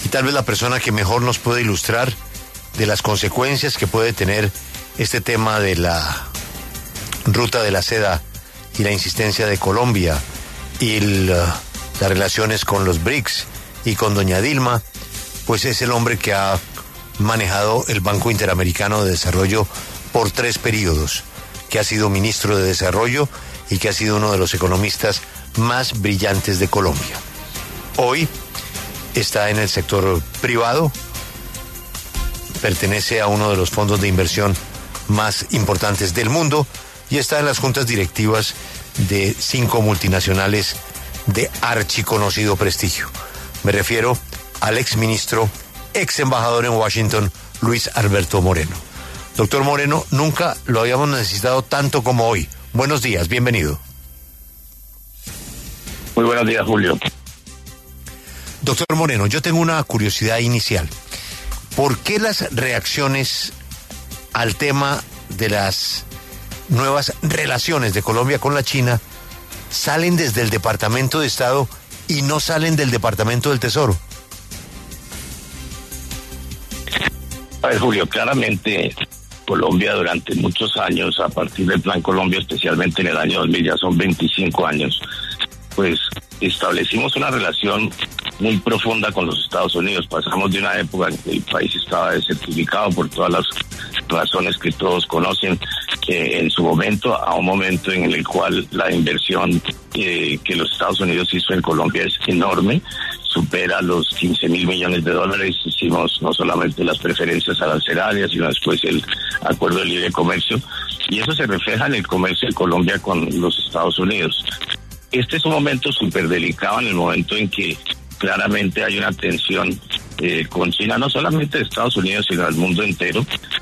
y tal vez la persona que mejor nos puede ilustrar de las consecuencias que puede tener este tema de la ruta de la seda y la insistencia de Colombia y las relaciones con los BRICS y con doña Dilma, pues es el hombre que ha manejado el Banco Interamericano de Desarrollo por 3 periodos, que ha sido ministro de Desarrollo y que ha sido uno de los economistas más brillantes de Colombia. Hoy está en el sector privado, pertenece a uno de los fondos de inversión más importantes del mundo y está en las juntas directivas de 5 multinacionales de archiconocido prestigio. Me refiero al exministro, ex embajador en Washington, Luis Alberto Moreno. Doctor Moreno, nunca lo habíamos necesitado tanto como hoy. Buenos días, bienvenido. Muy buenos días, Julio. Doctor Moreno, yo tengo una curiosidad inicial. ¿Por qué las reacciones al tema de las nuevas relaciones de Colombia con la China salen desde el Departamento de Estado y no salen del Departamento del Tesoro? A ver, Julio, claramente Colombia durante muchos años, a partir del Plan Colombia, especialmente en el año 2000, ya son 25 años, pues establecimos una relación muy profunda con los Estados Unidos. Pasamos de una época en que el país estaba desertificado por todas las razones que todos conocen en su momento, a un momento en el cual la inversión que los Estados Unidos hizo en Colombia es enorme, supera los 15.000 millones de dólares. Hicimos no solamente las preferencias arancelarias, sino después el acuerdo de libre comercio, y eso se refleja en el comercio de Colombia con los Estados Unidos. Este es un momento súper delicado, en el momento en que claramente hay una tensión con China, no solamente de Estados Unidos, sino del mundo entero,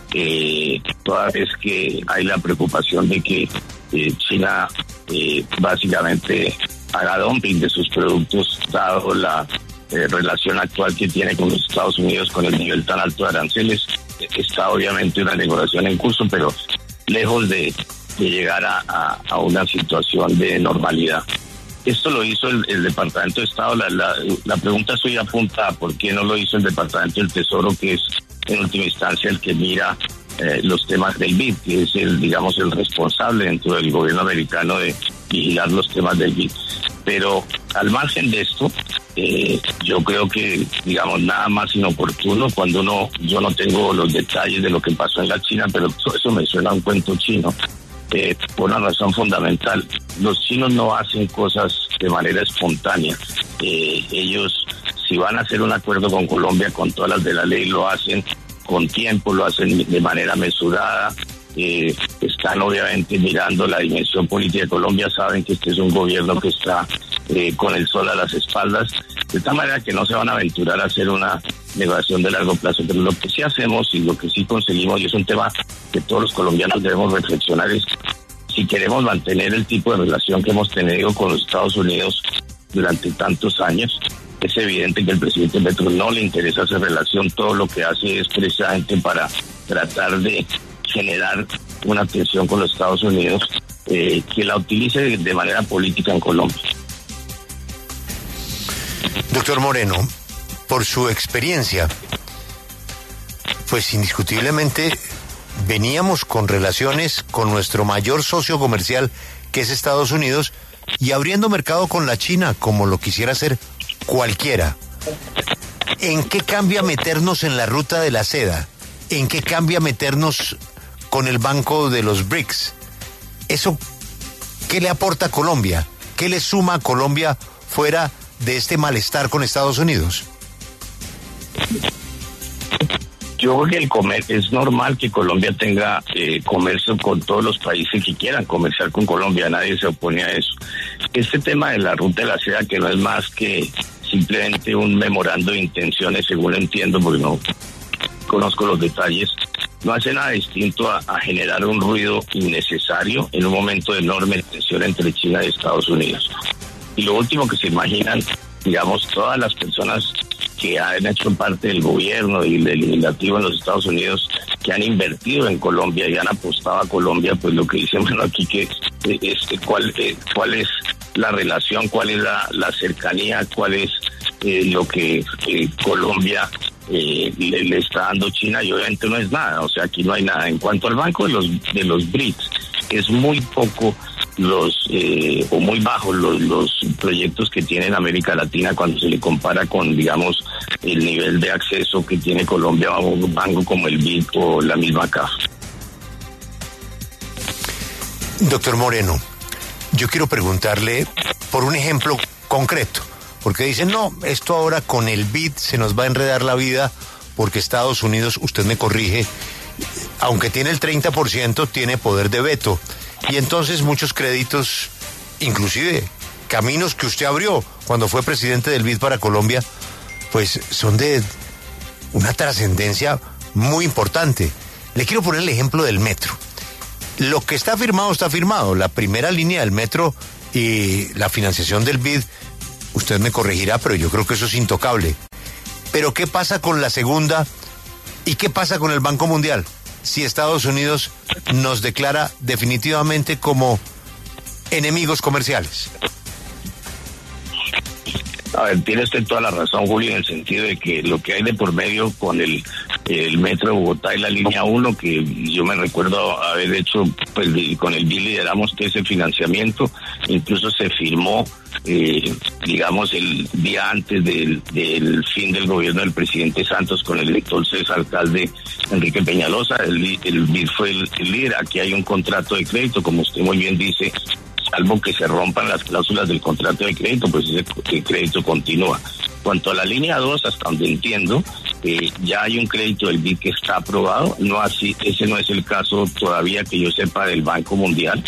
toda vez que hay la preocupación de que China básicamente haga dumping de sus productos, dado la relación actual que tiene con los Estados Unidos, con el nivel tan alto de aranceles. Está obviamente una negociación en curso, pero lejos de llegar a una situación de normalidad. Esto lo hizo el Departamento de Estado. La pregunta suya apunta a por qué no lo hizo el Departamento del Tesoro, que es en última instancia el que mira los temas del BID, que es el responsable dentro del gobierno americano de vigilar los temas del BID. Pero al margen de esto, yo creo que, nada más inoportuno cuando yo no tengo los detalles de lo que pasó en la China, pero eso me suena a un cuento chino. Por una razón fundamental, los chinos no hacen cosas de manera espontánea. Ellos, si van a hacer un acuerdo con Colombia, con todas las de la ley, lo hacen con tiempo, lo hacen de manera mesurada. Están obviamente mirando la dimensión política de Colombia, saben que este es un gobierno que está con el sol a las espaldas, de tal manera que no se van a aventurar a hacer una negociación de largo plazo. Pero lo que sí hacemos y lo que sí conseguimos, y es un tema que todos los colombianos debemos reflexionar, es si queremos mantener el tipo de relación que hemos tenido con los Estados Unidos durante tantos años. Es evidente que al presidente Petro no le interesa esa relación. Todo lo que hace es precisamente para tratar de generar una tensión con los Estados Unidos, que la utilice de manera política en Colombia. Doctor Moreno, por su experiencia, pues indiscutiblemente veníamos con relaciones con nuestro mayor socio comercial, que es Estados Unidos, y abriendo mercado con la China, como lo quisiera hacer cualquiera. ¿En qué cambia meternos en la ruta de la seda? ¿En qué cambia meternos con el banco de los BRICS? ¿Eso qué le aporta a Colombia? ¿Qué le suma a Colombia fuera de este malestar con Estados Unidos? Yo creo que es normal que Colombia tenga comercio con todos los países que quieran comerciar con Colombia. Nadie se opone a eso. Este tema de la ruta de la seda, que no es más que simplemente un memorando de intenciones, según entiendo, porque no conozco los detalles, no hace nada distinto a generar un ruido innecesario en un momento de enorme tensión entre China y Estados Unidos. Y lo último que se imaginan, todas las personas que han hecho parte del gobierno y del legislativo en los Estados Unidos, que han invertido en Colombia y han apostado a Colombia, pues lo que dicen aquí que cuál es la relación, cuál es la cercanía, cuál es lo que Colombia le está dando China, y obviamente no es nada, o sea, aquí no hay nada. En cuanto al banco de los BRICS, es muy poco o muy bajos los proyectos que tiene en América Latina cuando se le compara con, digamos, el nivel de acceso que tiene Colombia a un banco como el BID o la misma CAF. Doctor Moreno, yo quiero preguntarle por un ejemplo concreto, porque dicen, no, esto ahora con el BID se nos va a enredar la vida porque Estados Unidos, usted me corrige, aunque tiene el 30%, tiene poder de veto. Y entonces muchos créditos, inclusive caminos que usted abrió cuando fue presidente del BID para Colombia, pues son de una trascendencia muy importante. Le quiero poner el ejemplo del metro. Lo que está firmado, está firmado. La primera línea del metro y la financiación del BID, usted me corregirá, pero yo creo que eso es intocable. Pero ¿qué pasa con la segunda? ¿Y qué pasa con el Banco Mundial? Si Estados Unidos nos declara definitivamente como enemigos comerciales. A ver, tiene usted toda la razón, Julio, en el sentido de que lo que hay de por medio con el metro de Bogotá y la línea 1, que yo me recuerdo haber hecho, pues con el BID lideramos ese financiamiento, incluso se firmó, digamos, el día antes del fin del gobierno del presidente Santos con el entonces alcalde Enrique Peñalosa. El BID fue el líder. Aquí hay un contrato de crédito, como usted muy bien dice, salvo que se rompan las cláusulas del contrato de crédito, pues ese crédito continúa. Cuanto a la línea 2, hasta donde entiendo, ya hay un crédito del BID que está aprobado, no así, ese no es el caso todavía que yo sepa del Banco Mundial,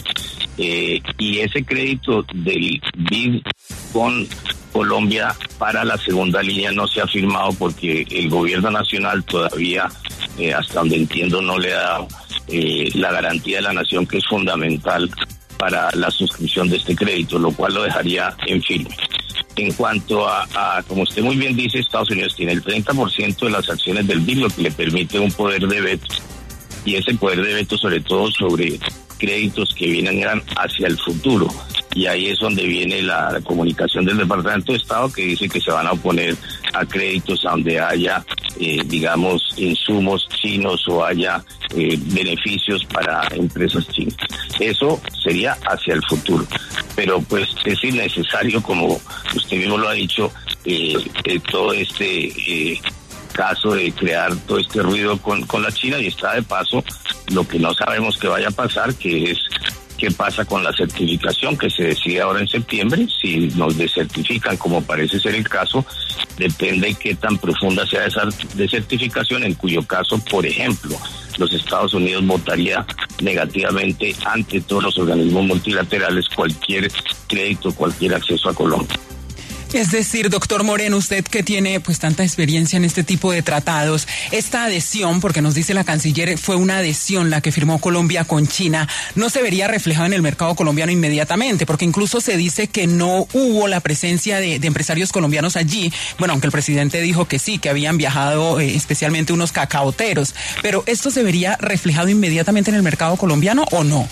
y ese crédito del BID con Colombia para la segunda línea no se ha firmado porque el gobierno nacional todavía, hasta donde entiendo, no le ha dado la garantía de la nación, que es fundamental para la suscripción de este crédito, lo cual lo dejaría en firme. En cuanto a, como usted muy bien dice, Estados Unidos tiene el 30% de las acciones del BID, lo que le permite un poder de veto, y ese poder de veto sobre todo sobre créditos que vienen hacia el futuro, y ahí es donde viene la comunicación del Departamento de Estado, que dice que se van a oponer a créditos donde haya, digamos, insumos chinos o haya beneficios para empresas chinas. Eso sería hacia el futuro, pero pues es innecesario, como usted mismo lo ha dicho, todo este caso de crear todo este ruido con la China, y está de paso lo que no sabemos que vaya a pasar, que es qué pasa con la certificación que se decide ahora en septiembre. Si nos desertifican, como parece ser el caso, depende de qué tan profunda sea esa desertificación, en cuyo caso, por ejemplo, los Estados Unidos votaría negativamente ante todos los organismos multilaterales cualquier crédito, cualquier acceso a Colombia. Es decir, doctor Moreno, usted que tiene pues tanta experiencia en este tipo de tratados, esta adhesión, porque nos dice la canciller, fue una adhesión la que firmó Colombia con China, no se vería reflejada en el mercado colombiano inmediatamente, porque incluso se dice que no hubo la presencia de empresarios colombianos allí, bueno, aunque el presidente dijo que sí, que habían viajado especialmente unos cacaoteros, pero ¿esto se vería reflejado inmediatamente en el mercado colombiano o no?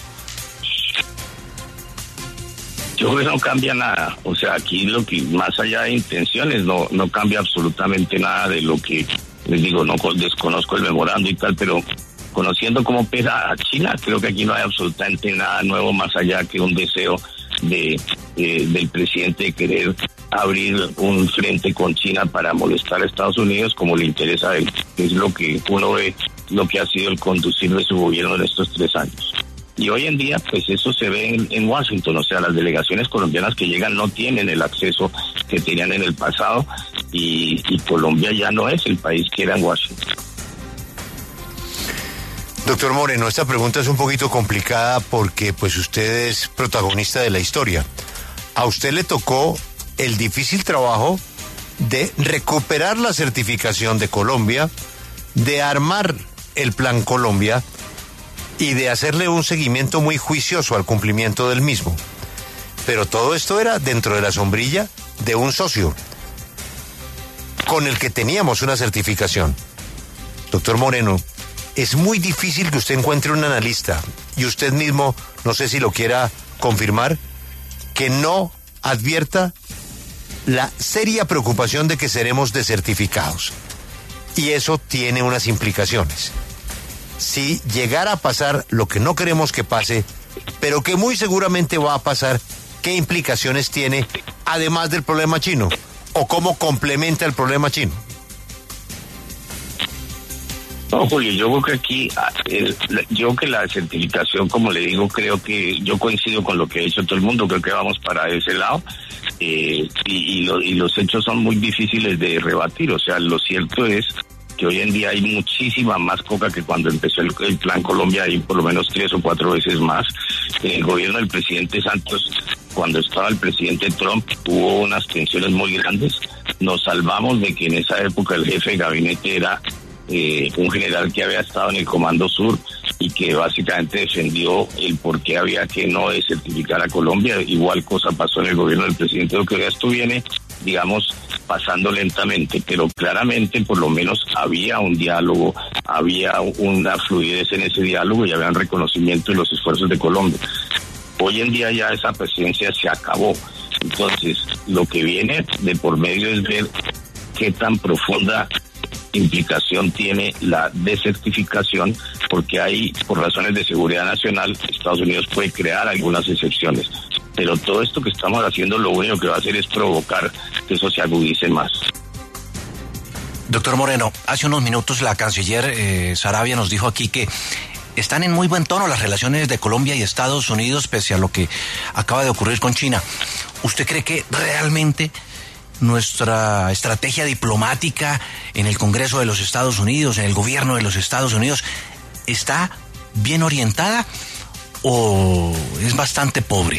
Yo creo que no cambia nada, o sea, aquí lo que más allá de intenciones no cambia absolutamente nada de lo que les digo. No desconozco el memorando y tal, pero conociendo cómo pesa a China, creo que aquí no hay absolutamente nada nuevo más allá que un deseo del presidente de querer abrir un frente con China para molestar a Estados Unidos, como le interesa a él, que es lo que uno ve, lo que ha sido el conducir de su gobierno en estos 3 años. Y hoy en día, pues eso se ve en Washington, o sea, las delegaciones colombianas que llegan no tienen el acceso que tenían en el pasado, y Colombia ya no es el país que era en Washington. Doctor Moreno, esta pregunta es un poquito complicada porque pues usted es protagonista de la historia. A usted le tocó el difícil trabajo de recuperar la certificación de Colombia, de armar el Plan Colombia y de hacerle un seguimiento muy juicioso al cumplimiento del mismo. Pero todo esto era dentro de la sombrilla de un socio con el que teníamos una certificación. Doctor Moreno, es muy difícil que usted encuentre un analista, y usted mismo, no sé si lo quiera confirmar, que no advierta la seria preocupación de que seremos desertificados. Y eso tiene unas implicaciones. Si llegara a pasar lo que no queremos que pase, pero que muy seguramente va a pasar, ¿qué implicaciones tiene además del problema chino? ¿O cómo complementa el problema chino? No, Julio, yo creo que aquí, yo creo que la certificación, como le digo, creo que yo coincido con lo que ha dicho todo el mundo, creo que vamos para ese lado, y los hechos son muy difíciles de rebatir. O sea, lo cierto es que hoy en día hay muchísima más coca que cuando empezó el Plan Colombia, hay por lo menos 3 o 4 veces más. En el gobierno del presidente Santos, cuando estaba el presidente Trump, hubo unas tensiones muy grandes. Nos salvamos de que en esa época el jefe de gabinete era un general que había estado en el Comando Sur y que básicamente defendió el por qué había que no desertificar a Colombia. Igual cosa pasó en el gobierno del presidente Duque. Esto viene, digamos, pasando lentamente, pero claramente por lo menos había un diálogo, había una fluidez en ese diálogo y había un reconocimiento de los esfuerzos de Colombia. Hoy en día ya esa presidencia se acabó. Entonces, lo que viene de por medio es ver qué tan profunda implicación tiene la desertificación, porque ahí, por razones de seguridad nacional, Estados Unidos puede crear algunas excepciones. Pero todo esto que estamos haciendo lo único que va a hacer es provocar que eso se agudice más. Doctor Moreno, hace unos minutos la canciller Sarabia nos dijo aquí que están en muy buen tono las relaciones de Colombia y Estados Unidos pese a lo que acaba de ocurrir con China. ¿Usted cree que realmente nuestra estrategia diplomática en el Congreso de los Estados Unidos, en el gobierno de los Estados Unidos, está bien orientada o es bastante pobre?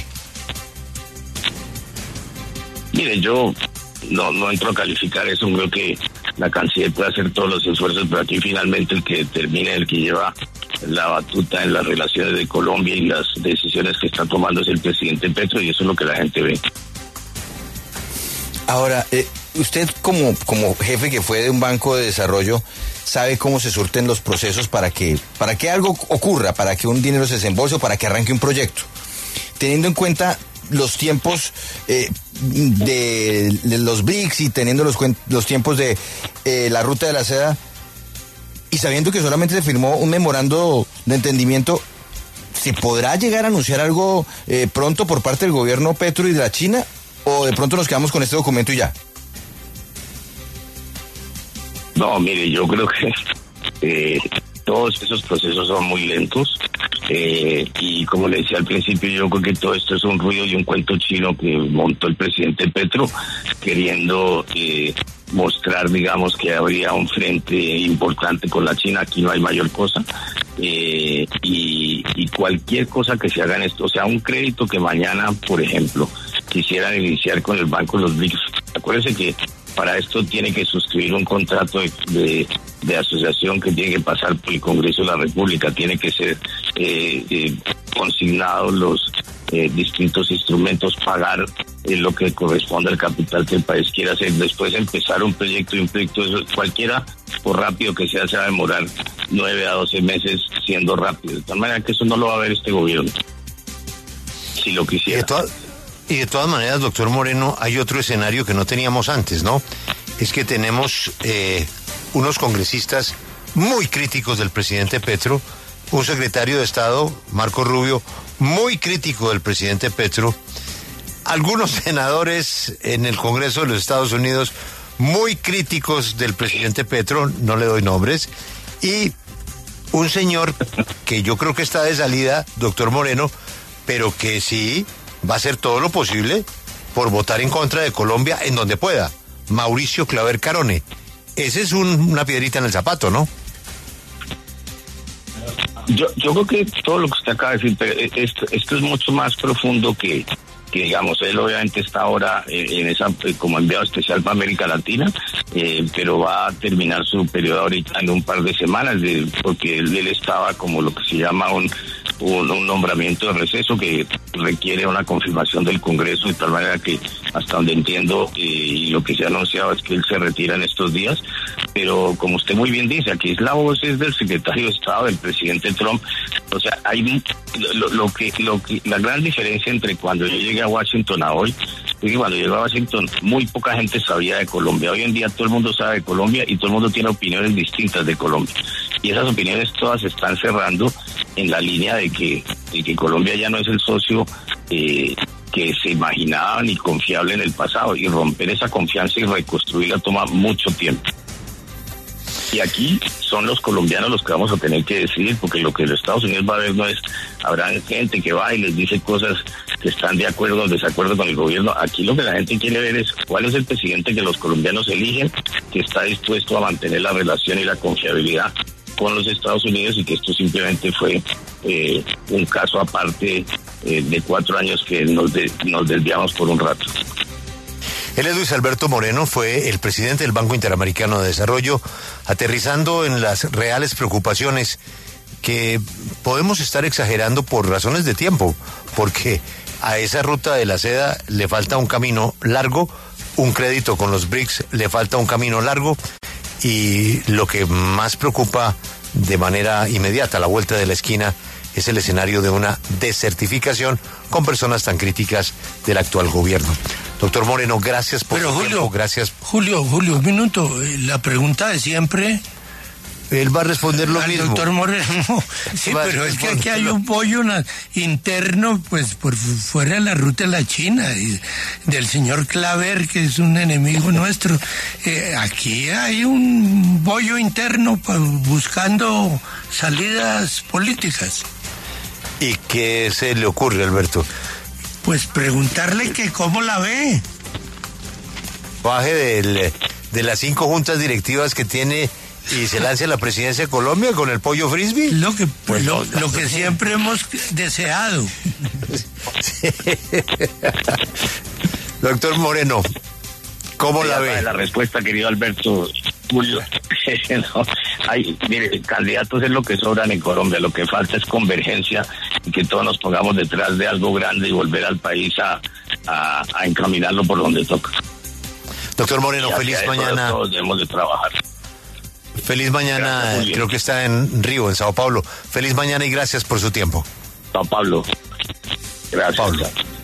Mire, yo no entro a calificar eso. Creo que la canciller puede hacer todos los esfuerzos, pero aquí finalmente el que determina, el que lleva la batuta en las relaciones de Colombia y las decisiones que está tomando es el presidente Petro, y eso es lo que la gente ve. Ahora, usted como jefe que fue de un banco de desarrollo, sabe cómo se surten los procesos para que algo ocurra, para que un dinero se desembolse o para que arranque un proyecto. Teniendo en cuenta los tiempos de los BRICS y teniendo los tiempos de la ruta de la seda, y sabiendo que solamente se firmó un memorando de entendimiento, ¿se podrá llegar a anunciar algo pronto por parte del gobierno Petro y de la China? ¿O de pronto nos quedamos con este documento y ya? No, mire, yo creo que todos esos procesos son muy lentos, y como le decía al principio, yo creo que todo esto es un ruido y un cuento chino que montó el presidente Petro, queriendo mostrar, digamos, que habría un frente importante con la China. Aquí no hay mayor cosa, y cualquier cosa que se haga en esto, o sea, un crédito que mañana, por ejemplo, quisieran iniciar con el Banco de los BRICS, acuérdense que para esto tiene que suscribir un contrato de asociación que tiene que pasar por el Congreso de la República, tiene que ser consignados los distintos instrumentos, pagar lo que corresponde al capital que el país quiera hacer, después empezar un proyecto, eso, cualquiera, por rápido que sea, se va a demorar 9 a 12 meses siendo rápido, de tal manera que eso no lo va a ver este gobierno, si lo quisiera. Y de todas maneras, doctor Moreno, hay otro escenario que no teníamos antes, ¿no? Es que tenemos unos congresistas muy críticos del presidente Petro, un secretario de Estado, Marco Rubio, muy crítico del presidente Petro, algunos senadores en el Congreso de los Estados Unidos muy críticos del presidente Petro, no le doy nombres, y un señor que yo creo que está de salida, doctor Moreno, pero que sí va a hacer todo lo posible por votar en contra de Colombia en donde pueda, Mauricio Claver Carone. Ese es una piedrita en el zapato, ¿no? Yo creo que todo lo que usted acaba de decir, esto es mucho más profundo que digamos, él obviamente está ahora en esa como enviado especial para América Latina, pero va a terminar su periodo ahorita en un par de semanas, porque él estaba como lo que se llama un nombramiento de receso que requiere una confirmación del Congreso, de tal manera que hasta donde entiendo y lo que se ha anunciado es que él se retira en estos días, pero como usted muy bien dice, aquí la voz es del secretario de Estado, del presidente Trump. O sea, hay la gran diferencia entre cuando yo llegué a Washington a hoy, es que cuando llegué a Washington muy poca gente sabía de Colombia. Hoy en día todo el mundo sabe de Colombia y todo el mundo tiene opiniones distintas de Colombia. Y esas opiniones todas se están cerrando en la línea de que Colombia ya no es el socio que se imaginaba ni confiable en el pasado, y romper esa confianza y reconstruirla toma mucho tiempo. Y aquí son los colombianos los que vamos a tener que decidir, porque lo que los Estados Unidos va a ver no es, habrá gente que va y les dice cosas que están de acuerdo o desacuerdo con el gobierno. Aquí lo que la gente quiere ver es cuál es el presidente que los colombianos eligen, que está dispuesto a mantener la relación y la confiabilidad con los Estados Unidos, y que esto simplemente fue un caso aparte de 4 años que nos desviamos por un rato. Él es Luis Alberto Moreno, fue el presidente del Banco Interamericano de Desarrollo, aterrizando en las reales preocupaciones que podemos estar exagerando por razones de tiempo, porque a esa ruta de la seda le falta un camino largo, un crédito con los BRICS le falta un camino largo, y lo que más preocupa de manera inmediata a la vuelta de la esquina es el escenario de una desertificación con personas tan críticas del actual gobierno. Doctor Moreno, gracias por su tiempo, gracias. Julio, un minuto. La pregunta de siempre. Él va a responder lo mismo. Doctor Moreno, sí, pero es que aquí hay un pollo interno, pues por fuera de la ruta de la China, y del señor Claver, que es un enemigo nuestro. Aquí hay un pollo interno buscando salidas políticas. ¿Y qué se le ocurre, Alberto? Pues preguntarle que cómo la ve. Baje de las 5 juntas directivas que tiene y se lance a la presidencia de Colombia con el pollo frisbee. Lo que siempre hemos deseado. Sí. Doctor Moreno, ¿cómo la ve? La respuesta, querido Alberto. Julio, no, mire, candidatos es lo que sobran en Colombia, lo que falta es convergencia y que todos nos pongamos detrás de algo grande y volver al país a encaminarlo por donde toca. Doctor Moreno, feliz mañana. Todos debemos de trabajar. Feliz mañana, gracias, creo que está en Río, en Sao Paulo. Feliz mañana y gracias por su tiempo. Sao Paulo. Gracias. Paulo.